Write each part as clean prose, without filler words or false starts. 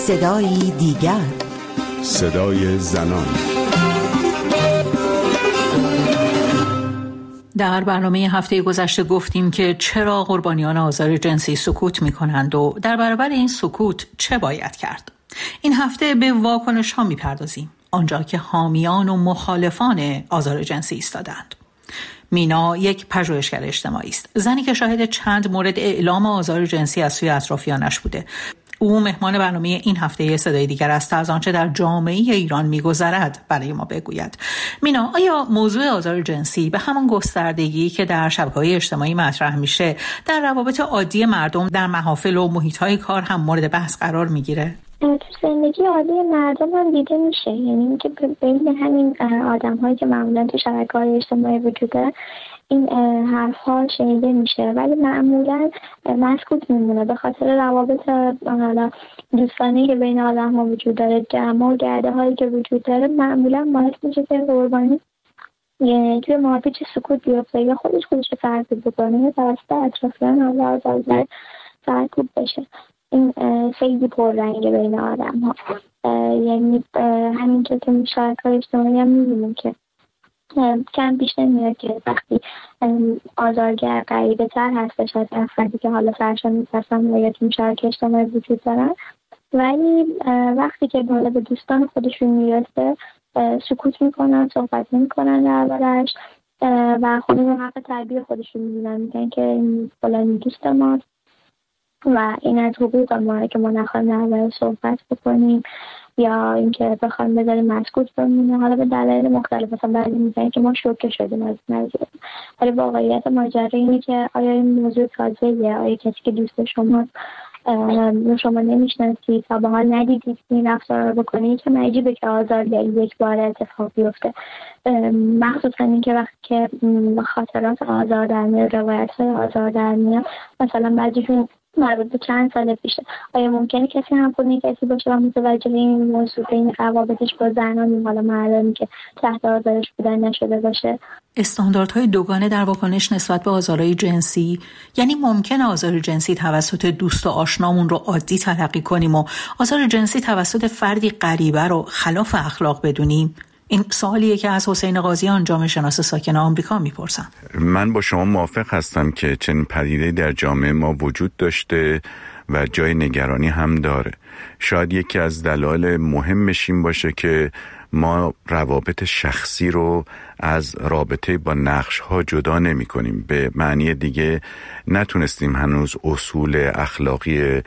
صدایی دیگر، صدای زنان. در برنامه هفته گذشته گفتیم که چرا قربانیان آزار جنسی سکوت می‌کنند و در برابر این سکوت چه باید کرد. این هفته به واکنش‌ها می‌پردازیم، آنجا که حامیان و مخالفان آزار جنسی ایستادند. مینا یک پژوهشگر اجتماعی است، زنی که شاهد چند مورد اعلام آزار جنسی از سوی اطرافیانش بوده. او مهمان برنامه این هفته صدای دیگر است تا از آنچه در جامعه ایران می‌گذرد برای ما بگوید. مینا، آیا موضوع آزار جنسی به همان گستردگی که در شبکه‌های اجتماعی مطرح میشه در روابط عادی مردم در محافل و محیط‌های کار هم مورد بحث قرار میگیره؟ تو زندگی عادی مردم هم دیده میشه، یعنی اینکه بین همین آدم‌هایی که معمولاً تو شبکه‌های اجتماعی وجود داره این حرف‌ها شنیده میشه، ولی معمولاً مسکوت میمونه به خاطر روابط دوستانه‌ای که بین آدم‌ها وجود داره، جمع و گرده‌هایی که وجود داره، معمولاً باعث میشه که قربانی توی محافل سکوت بیفته یا خودش سرکوب بکنه یا توسط اطرافیان آزار سرکوب بشه. این خیلی پررنگه بین آدم ها، یعنی همینطور که شبکه‌های اجتماعی هم می‌بینیم که کم پیش نمیاد که وقتی آزارگر غریبه تر هستش از افرادی که حالا سرشان می‌پسند و یا تو شبکه اجتماعی وجود دارن، ولی وقتی که بالا به دوستان خودشون میرسه سکوت میکنن، صحبت نمیکنن دربارش و خودشون حق تعبیر خودشون میدونن، میگن که این فلانی دوست ماست و این از حقوق ماره که ما نخواهیم درباره صحبت بکنیم یا اینکه بخوایم بذاریم مسکوت بمونه، حالا به دلایل مختلف. مثلا بعضی میگن که ما شوکه شدیم از موضوع، ولی واقعیت ماجرا اینه که آیا این موضوع تازه‌ایه؟ آیا کسی که دوست شما نمیشناسید و به حال ندیدید این رفتار رو بکنید که عجیبه که آزارگری یک بار اتفاق بیفته، مخصوصا اینکه وقتی که خاطرات آزار در میاد، روایت‌های آزار در میاد، مثلا بعضیشون مربوط به چند سال پیشه. آیا ممکنه کسی همخونی کسی باشه و متوجه این موضوع، این روابطش با زنانی حالا مردانی که تحت آزارش بودن نشده باشه؟ استانداردهای دوگانه در واکنش نسبت به آزارهای جنسی، یعنی ممکنه آزار جنسی توسط دوست و آشنامون رو عادی تلقی کنیم و آزار جنسی توسط فردی غریبه رو خلاف اخلاق بدونیم؟ این سوالیه که از حسین قاضیان، جامعه شناس ساکن آمریکا میپرسن. من با شما موافق هستم که چنین پدیده‌ای در جامعه ما وجود داشته و جای نگرانی هم داره. شاید یکی از دلایل مهمش این باشه که ما روابط شخصی رو از رابطه با نقش‌ها جدا نمی‌کنیم. به معنی دیگه نتونستیم هنوز اصول اخلاقی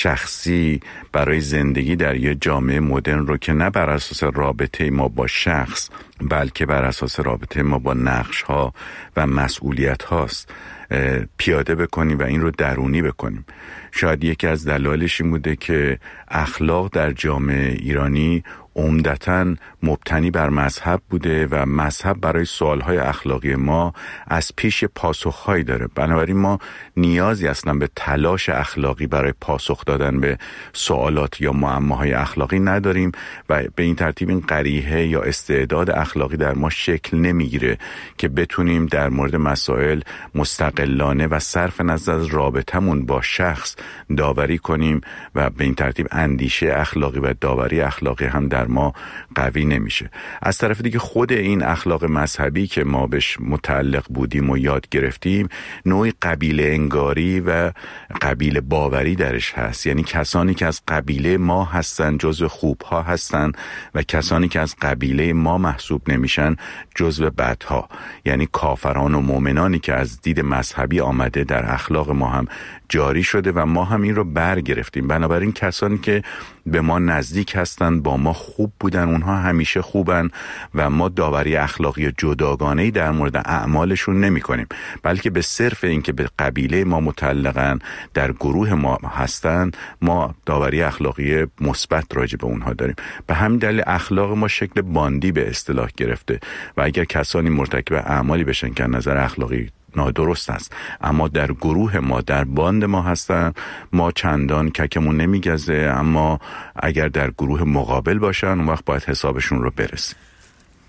شخصی برای زندگی در یه جامعه مدرن رو که نه بر اساس رابطه ما با شخص بلکه بر اساس رابطه ما با نقش‌ها و مسئولیت‌هاست پیاده بکنیم و این رو درونی بکنیم. شاید یکی از دلایلش این بوده که اخلاق در جامعه ایرانی عمدتاً مبتنی بر مذهب بوده و مذهب برای سوالهای اخلاقی ما از پیش پاسخهایی داره. بنابراین ما نیازی اصلا به تلاش اخلاقی برای پاسخ دادن به سوالات یا معماهای اخلاقی نداریم و به این ترتیب این قریحه یا استعداد اخلاقی در ما شکل نمیگیره که بتونیم در مورد مسائل مستقلانه و صرف نظر از رابطمون با شخص داوری کنیم و به این ترتیب اندیشه اخلاقی و داوری اخلاقی هم در ما قوی نمیشه. از طرف دیگه خود این اخلاق مذهبی که ما بهش متعلق بودیم و یاد گرفتیم نوعی قبیله انگاری و قبیله باوری درش هست، یعنی کسانی که از قبیله ما هستن جزو خوبها هستن و کسانی که از قبیله ما محسوب نمیشن جزو بدها، یعنی کافران و مؤمنانی که از دید مذهبی آمده در اخلاق ما هم جاری شده و ما هم این رو برگرفتیم. بنابراین کسانی که به ما نزدیک هستن، با ما خوب بودن، اونها همیشه خوبن و ما داوری اخلاقی جداگانه‌ای در مورد اعمالشون نمی کنیم، بلکه به صرف اینکه به قبیله ما متعلقن، در گروه ما هستن، ما داوری اخلاقی مثبت راجع به اونها داریم. به همین دلیل اخلاق ما شکل باندی به اصطلاح گرفته و اگر کسانی مرتکب اعمالی بشن که نظر اخلاقی نادرست است اما در گروه ما، در باند ما هستن، ما چندان ککمون نمیگزه، اما اگر در گروه مقابل باشن اون وقت باید حسابشون رو برسیم.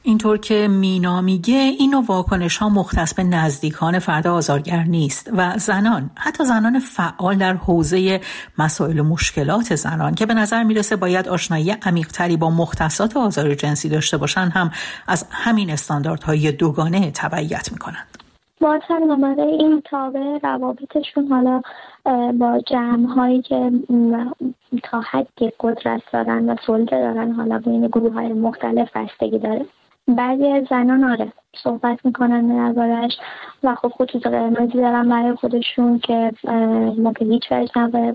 اینطور که مینا میگه این نوع واکنش ها مختص به نزدیکان فرد آزارگر نیست و زنان، حتی زنان فعال در حوزه مسائل و مشکلات زنان که به نظر میرسه باید آشنایی عمیق‌تری با مختصات آزار جنسی داشته باشن، هم از همین استانداردهای دوگانه تبعیت میکنند. باز هم نماره این تابع روابطشون حالا با جمع‌هایی که تا حدی قدرت دارن و سلطه دارن، حالا بین گروه‌های مختلف بستگی داره. بعضی از زنان آره صحبت میکنن درباره‌اش و خب خطوط قرمزی دارن برای خودشون که ما به هیچ وجه نباید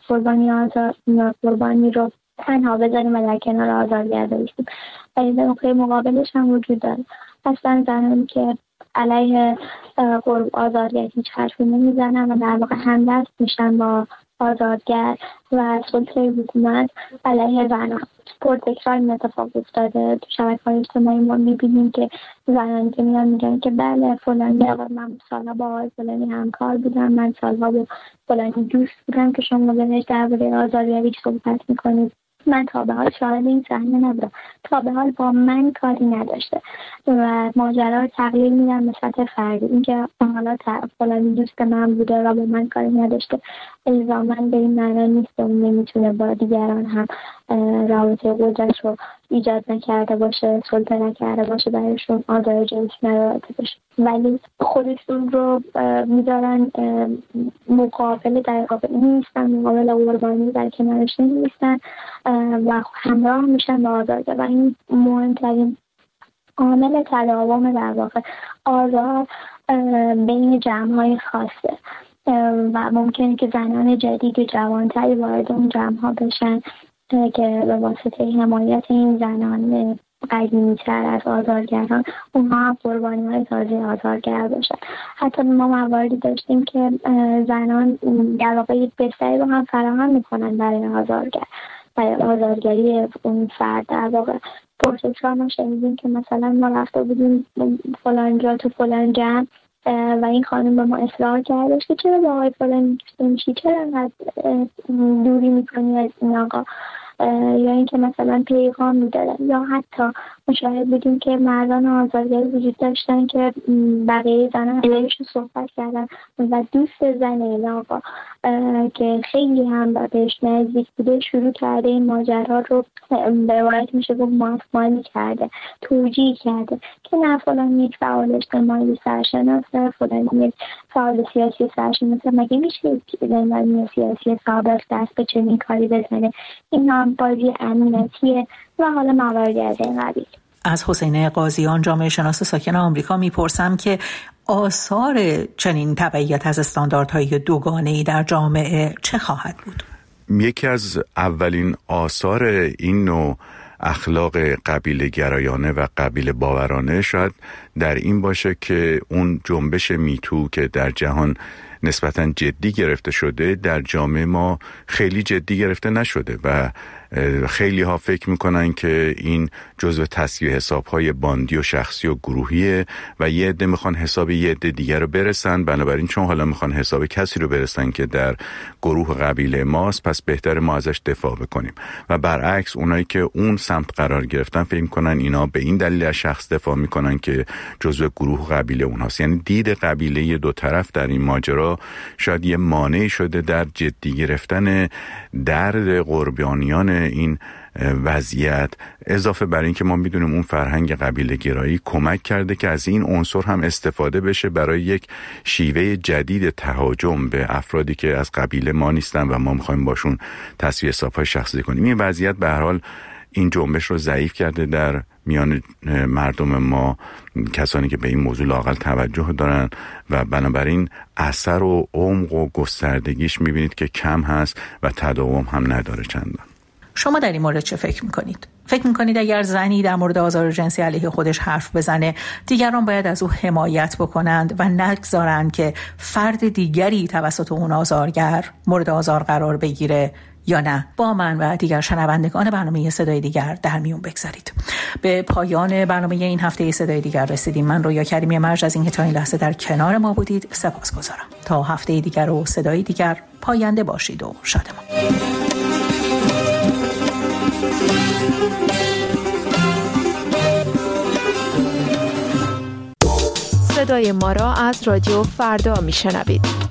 قربانی رو تنها بذاریم و در کنار آزارگر بایستیم. ولی به نقطه مقابلش هم وجود داره اصلا زنانی که علیه آزارگر هیچ حرفی نمیزنن و در واقع همدست میشن با آزارگر و سلطه حکومت علیه زنان. پرتکرار این اتفاق افتاده تو شبکه‌های اجتماعی. ما میبینیم که زنانی که میگن که بله فلانی من سالها با آقای فلانی همکار بودم، من سالها با فلانی دوست بودم که شما بهش درباره آزارگری صحبت میکنید، من تا به حال شاهد این صحنه نبودم، تا به حال با من کاری نداشته و ماجرا رو تقلیل میدن به سطح فردی. اینکه حالا فلانی دوست من بوده و با من کاری نداشته الزاماً به این معنی نیست که اون نمیتونه با دیگران هم رابطه قدرت رو ایجاد نکرده باشه، سلطه نکرده باشه، برایشون آزار جنسی نداشته باشه، ولی خودشون رو میذارن مقابل در واقع نیستن، مقابل قربانی در کنارش نیستن و همراه میشن با آزارگر. و این مهمترین عامل تداوم در واقع آزار بین جمع‌های خاصه و ممکنه که زنان جدید و جوانتری وارد اون جمع‌ها بشن که به واسطه حمایت این زنان قدیمی‌تر از آزارگران اونها هم قربانی‌های تازه آزارگر باشن. حتی ما مواردی داشتیم که زنان در واقع بستری رو هم فراهم میکنن برای آزارگری اون فرد. در واقع پرتکرار ما شنیدیم که مثلا ما رفته بودیم فلان جا تو فلان جمع و این خانم به ما اصرار کردش که چرا با آقای فلان دوست میشی، چرا انقدر دوری میکنی از این آقا، یا اینکه مثلا پیغام میدادن. یا حتی مشاهده بودیم که مردان آزارگری وجود داشتن که بقیه زنان علیهشون صحبت کردن و دوست زن این آقا که خیلی هم بهش نزدیک بوده شروع کرده این ماجرا رو به روایت میشه گفت ماسمالی کرده، توجیه کرده که نه فلان یک فعال اجتماعی سرشناسه، فلان یک فعال سیاسی سرشناسه، مگه میشه یک زندانی سیاسی سابق دست به چنین کاری بزنه؟ این هم بازی امنیتیه و حالا مواردی از این قبیل. از حسین قاضیان، جامعه شناس ساکن آمریکا، میپرسم که آثار چنین تبعیت از استانداردهای دوگانه‌ای در جامعه چه خواهد بود؟ یکی از اولین آثار این نوع اخلاق قبیله گرایانه و قبیله باورانه شاید در این باشه که اون جنبش میتو که در جهان نسبتاً جدی گرفته شده در جامعه ما خیلی جدی گرفته نشده و خیلی ها فکر میکنن که این جزو تصفیه حسابهای باندی و شخصی و گروهیه و یه عده میخوان حساب یه عده دیگر رو برسن، بنابراین چون حالا میخوان حساب کسی رو برسن که در گروه قبیله ماست پس بهتر ما ازش دفاع بکنیم. و برعکس اونایی که اون سمت قرار گرفتن فکر میکنن اینا به این دلیل از شخص دفاع میکنن که جزو گروه قبیله اونهاست. یعنی دید قبیله دو طرف در این ماجرا شاید یه مانعی شده در جدی گرفتن درد قربانیان این وضعیت، اضافه بر این که ما میدونیم اون فرهنگ قبیله گرایی کمک کرده که از این عنصر هم استفاده بشه برای یک شیوه جدید تهاجم به افرادی که از قبیله ما نیستن و ما میخوایم باشون تصفیه حساب‌های شخصی کنیم. این وضعیت به هر حال این جنبش رو ضعیف کرده در میان مردم ما، کسانی که به این موضوع لااقل توجه دارن و بنابراین اثر و عمق و گستردگیش میبینید که کم هست و تداوم هم نداره چندان. شما در این مورد چه فکر میکنید؟ فکر میکنید اگر زنی در مورد آزار جنسی علیه خودش حرف بزنه دیگران باید از او حمایت بکنند و نگذارند که فرد دیگری توسط اون آزارگر مورد آزار قرار بگیره، یا نه؟ با من و دیگر شنوندگان برنامه صدای دیگر در میون بگذارید. به پایان برنامه این هفته صدای دیگر رسیدیم. من رویا کریمی مرج از اینکه تا این لحظه در کنار ما بودید سپاسگزارم. تا هفته دیگر و صدای دیگر پاینده باشید و شادمان. صدای ما را از رادیو فردا میشنوید.